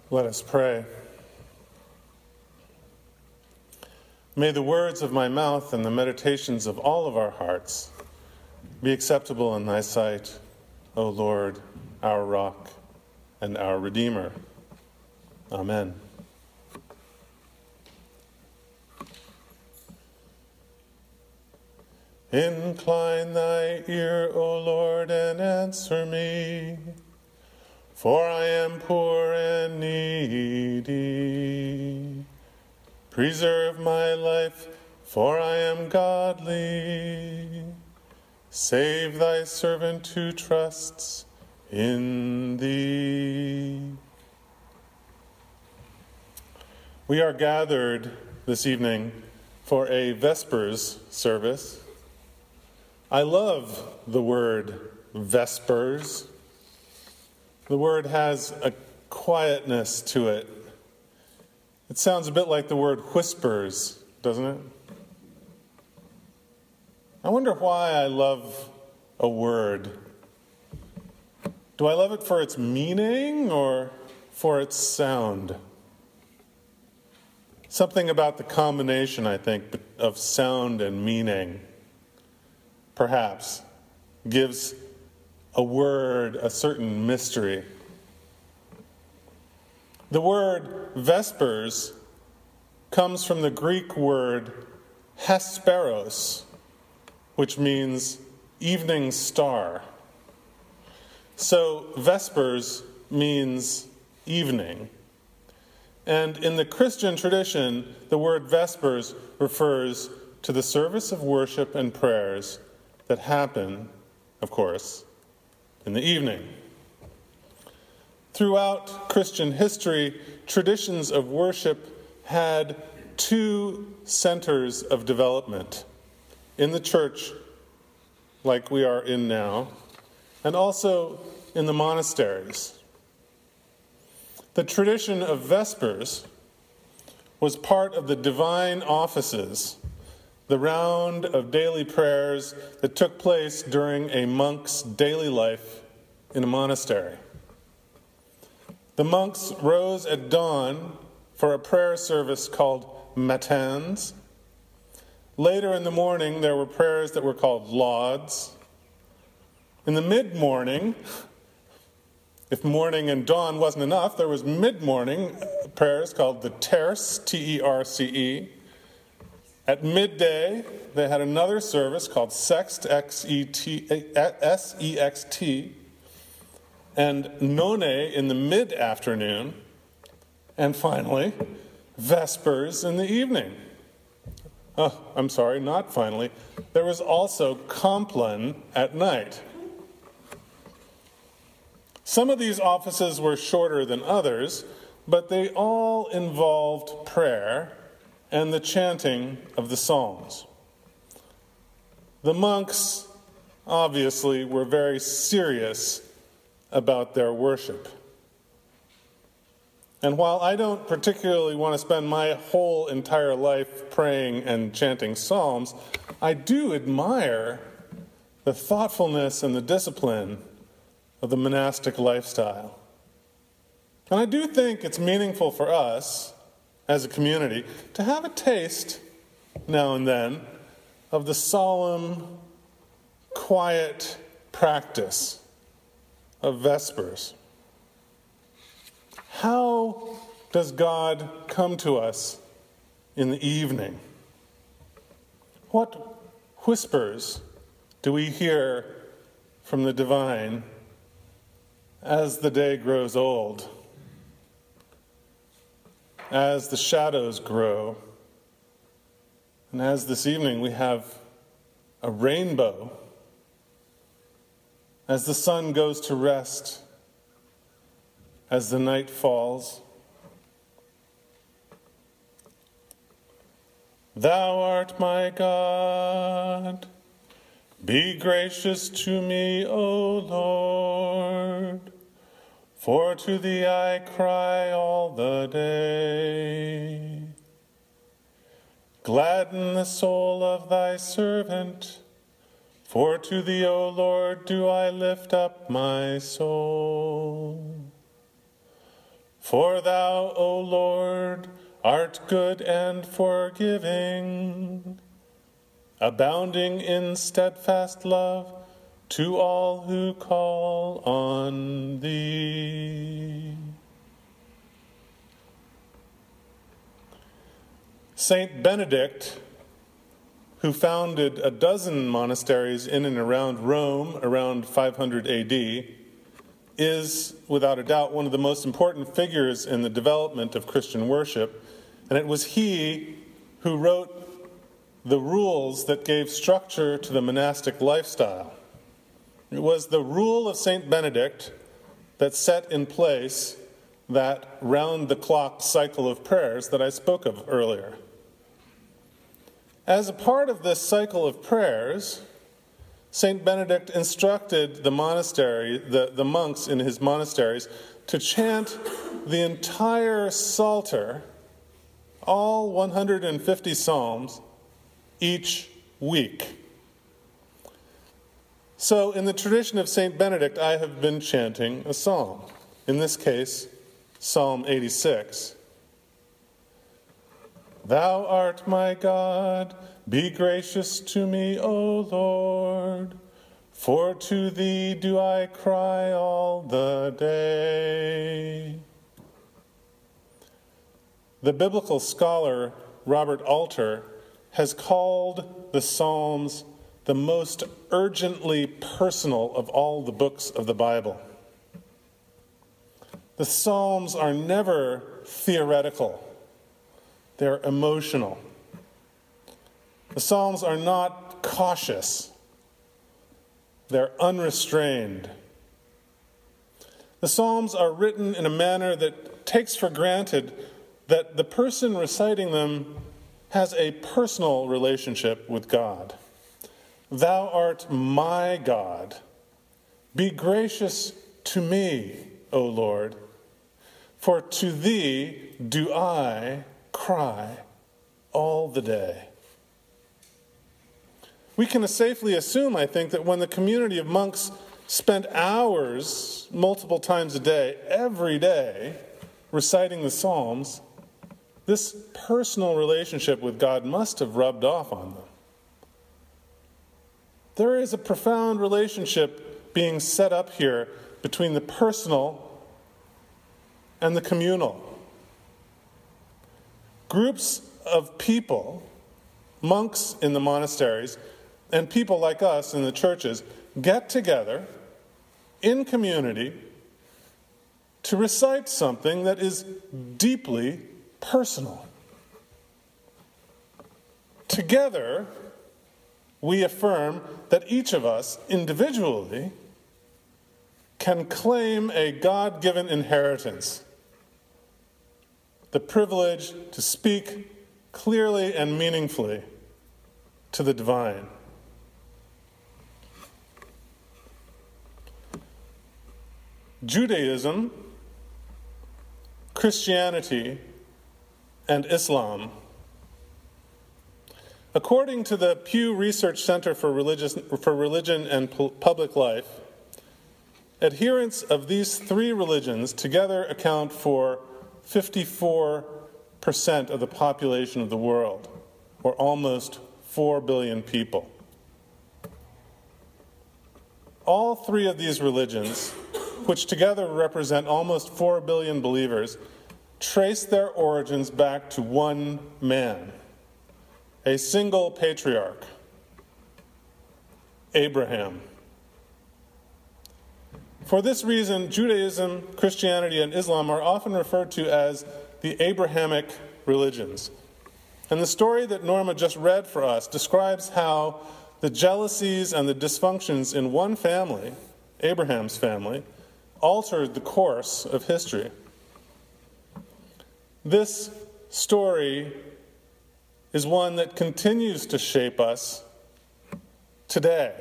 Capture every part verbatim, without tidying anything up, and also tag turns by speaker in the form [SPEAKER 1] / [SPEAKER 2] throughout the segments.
[SPEAKER 1] Let us pray. May the words of my mouth and the meditations of all of our hearts be acceptable in thy sight, O Lord, our rock and our Redeemer. Amen. Incline thy ear, O Lord, and answer me, for I am poor and needy. Preserve my life, for I am godly. Save thy servant who trusts in thee. We are gathered this evening for a Vespers service. I love the word Vespers. The word has a quietness to it. It sounds a bit like the word whispers, doesn't it? I wonder why I love a word. Do I love it for its meaning or for its sound? Something about the combination, I think, of sound and meaning, perhaps, gives a word a certain mystery. The word Vespers comes from the Greek word hesperos, which means evening star. So Vespers means evening. And in the Christian tradition, the word Vespers refers to the service of worship and prayers that happen, of course, in the evening. Throughout Christian history, traditions of worship had two centers of development: in the church, like we are in now, and also in the monasteries. The tradition of Vespers was part of the divine offices, the round of daily prayers that took place during a monk's daily life in a monastery. The monks rose at dawn for a prayer service called matins. Later in the morning, there were prayers that were called lauds. In the mid-morning, if morning and dawn wasn't enough, there was mid-morning prayers called the terce, T E R C E. At midday, they had another service called sext, X E T, S E X T, and none in the mid-afternoon, and finally, vespers in the evening. Oh, I'm sorry, not finally. There was also compline at night. Some of these offices were shorter than others, but they all involved prayer and the chanting of the Psalms. The monks, obviously, were very serious about their worship. And while I don't particularly want to spend my whole entire life praying and chanting psalms, I do admire the thoughtfulness and the discipline of the monastic lifestyle. And I do think it's meaningful for us, as a community, to have a taste, now and then, of the solemn, quiet practice of Vespers. How does God come to us in the evening? What whispers do we hear from the divine as the day grows old, as the shadows grow, and as this evening we have a rainbow, as the sun goes to rest, as the night falls? Thou art my God. Be gracious to me, O Lord, for to thee I cry all the day. Gladden the soul of thy servant, for to thee, O Lord, do I lift up my soul. For thou, O Lord, art good and forgiving, abounding in steadfast love to all who call on thee. Saint Benedict, who founded a dozen monasteries in and around Rome around five hundred A D, is, without a doubt, one of the most important figures in the development of Christian worship, and it was he who wrote the rules that gave structure to the monastic lifestyle. It was the rule of Saint Benedict that set in place that round-the-clock cycle of prayers that I spoke of earlier. As a part of this cycle of prayers, Saint Benedict instructed the monastery, the, the monks in his monasteries, to chant the entire Psalter, all one hundred fifty psalms, each week. So, in the tradition of Saint Benedict, I have been chanting a psalm. In this case, Psalm eighty-six. Thou art my God, be gracious to me, O Lord, for to thee do I cry all the day. The biblical scholar Robert Alter has called the Psalms the most urgently personal of all the books of the Bible. The Psalms are never theoretical. They're emotional. The Psalms are not cautious. They're unrestrained. The Psalms are written in a manner that takes for granted that the person reciting them has a personal relationship with God. Thou art my God. Be gracious to me, O Lord, for to thee do I cry all the day. We can safely assume, I think, that when the community of monks spent hours, multiple times a day, every day, reciting the Psalms, this personal relationship with God must have rubbed off on them. There is a profound relationship being set up here between the personal and the communal. Groups of people, monks in the monasteries, and people like us in the churches, get together in community to recite something that is deeply personal. Together, we affirm that each of us individually can claim a God-given inheritance, the privilege to speak clearly and meaningfully to the divine. Judaism, Christianity, and Islam. According to the Pew Research Center for, Religious, for Religion and Public Life, adherents of these three religions together account for fifty-four percent of the population of the world, or almost four billion people. All three of these religions, which together represent almost four billion believers, trace their origins back to one man, a single patriarch, Abraham. For this reason, Judaism, Christianity, and Islam are often referred to as the Abrahamic religions. And the story that Norma just read for us describes how the jealousies and the dysfunctions in one family, Abraham's family, altered the course of history. This story is one that continues to shape us today.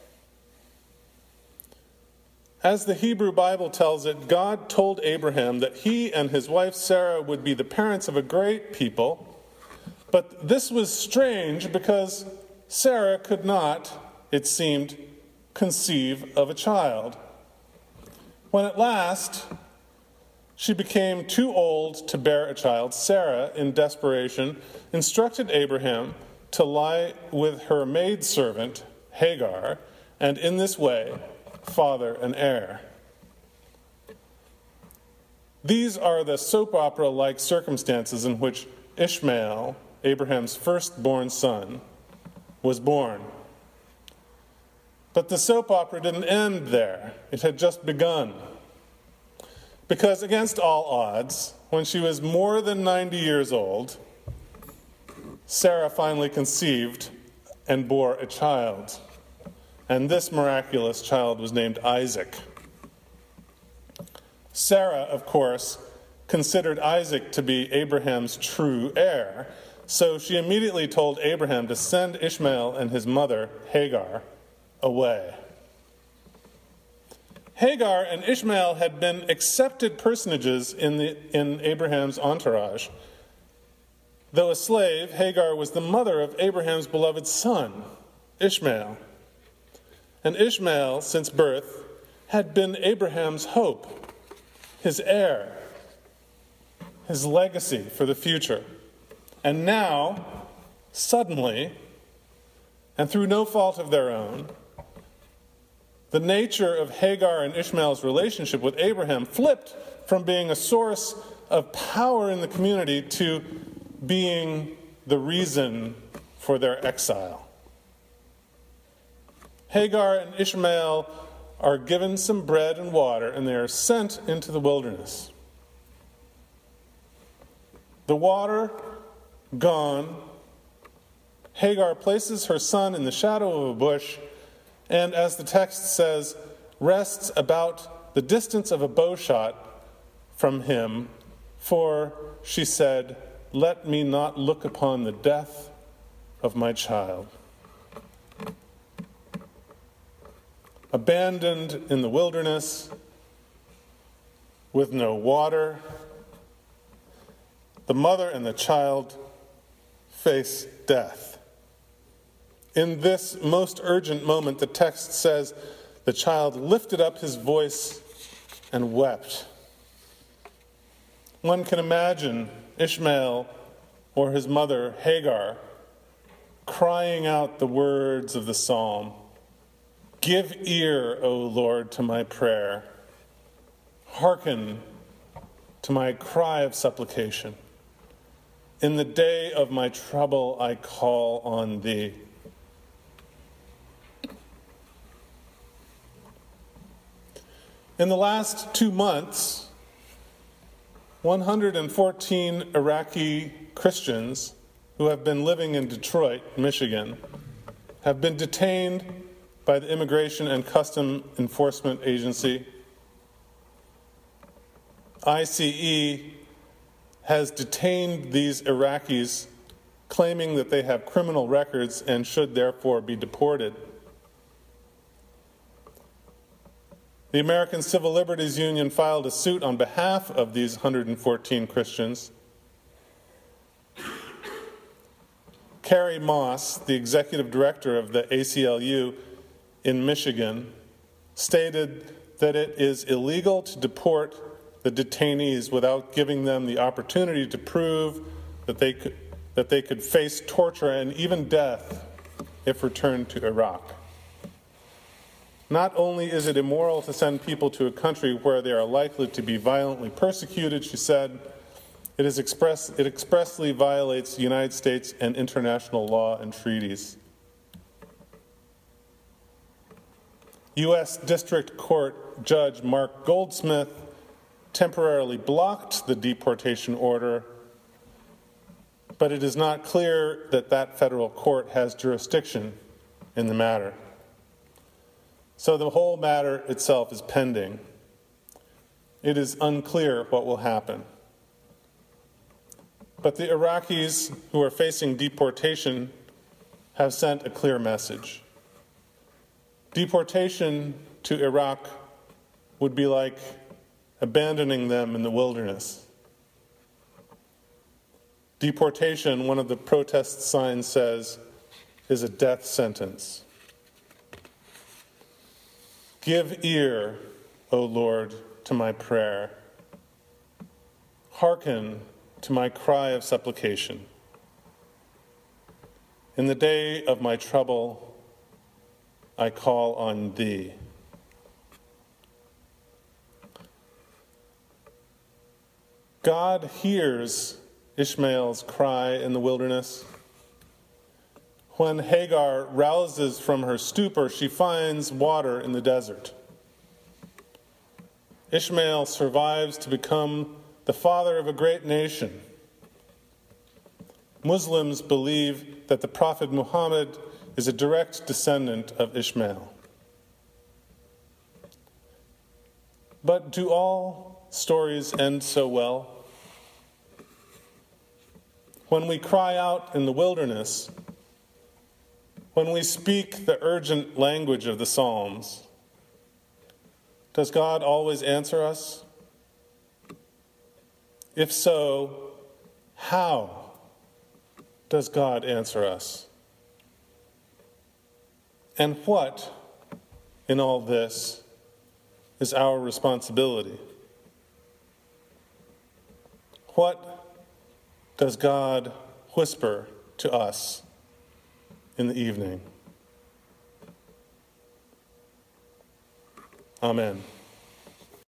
[SPEAKER 1] As the Hebrew Bible tells it, God told Abraham that he and his wife Sarah would be the parents of a great people, but this was strange because Sarah could not, it seemed, conceive of a child. When at last she became too old to bear a child, Sarah, in desperation, instructed Abraham to lie with her maidservant, Hagar, and in this way, father an heir. These are the soap opera-like circumstances in which Ishmael, Abraham's firstborn son, was born. But the soap opera didn't end there. It had just begun. Because against all odds, when she was more than ninety years old, Sarah finally conceived and bore a child. And this miraculous child was named Isaac. Sarah, of course, considered Isaac to be Abraham's true heir, so she immediately told Abraham to send Ishmael and his mother, Hagar, away. Hagar and Ishmael had been accepted personages in, the, in Abraham's entourage. Though a slave, Hagar was the mother of Abraham's beloved son, Ishmael. And Ishmael, since birth, had been Abraham's hope, his heir, his legacy for the future. And now, suddenly, and through no fault of their own, the nature of Hagar and Ishmael's relationship with Abraham flipped from being a source of power in the community to being the reason for their exile. Hagar and Ishmael are given some bread and water, and they are sent into the wilderness. The water gone, Hagar places her son in the shadow of a bush, and as the text says, rests about the distance of a bow shot from him, for she said, "Let me not look upon the death of my child." Abandoned in the wilderness, with no water, the mother and the child face death. In this most urgent moment, the text says, the child lifted up his voice and wept. One can imagine Ishmael or his mother, Hagar, crying out the words of the psalm, "Give ear, O Lord, to my prayer. Hearken to my cry of supplication. In the day of my trouble I call on thee." In the last two months, one hundred fourteen Iraqi Christians who have been living in Detroit, Michigan, have been detained by the Immigration and Customs Enforcement Agency. I C E has detained these Iraqis, claiming that they have criminal records and should therefore be deported. The American Civil Liberties Union filed a suit on behalf of these one hundred fourteen Christians. Carrie Moss, the executive director of the A C L U in Michigan, stated that it is illegal to deport the detainees without giving them the opportunity to prove that they could, that they could face torture and even death if returned to Iraq. Not only is it immoral to send people to a country where they are likely to be violently persecuted, she said, it, is express, it expressly violates United States and international law and treaties. U S District Court Judge Mark Goldsmith temporarily blocked the deportation order, but it is not clear that that federal court has jurisdiction in the matter. So the whole matter itself is pending. It is unclear what will happen. But the Iraqis who are facing deportation have sent a clear message. Deportation to Iraq would be like abandoning them in the wilderness. Deportation, one of the protest signs says, is a death sentence. Give ear, O Lord, to my prayer. hearken to my cry of supplication. In the day of my trouble, I call on thee. God hears Ishmael's cry in the wilderness. When Hagar rouses from her stupor, she finds water in the desert. Ishmael survives to become the father of a great nation. Muslims believe that the Prophet Muhammad is a direct descendant of Ishmael. But do all stories end so well? When we cry out in the wilderness, when we speak the urgent language of the Psalms, does God always answer us? If so, how does God answer us? And what, in all this, is our responsibility? What does God whisper to us in the evening? Amen.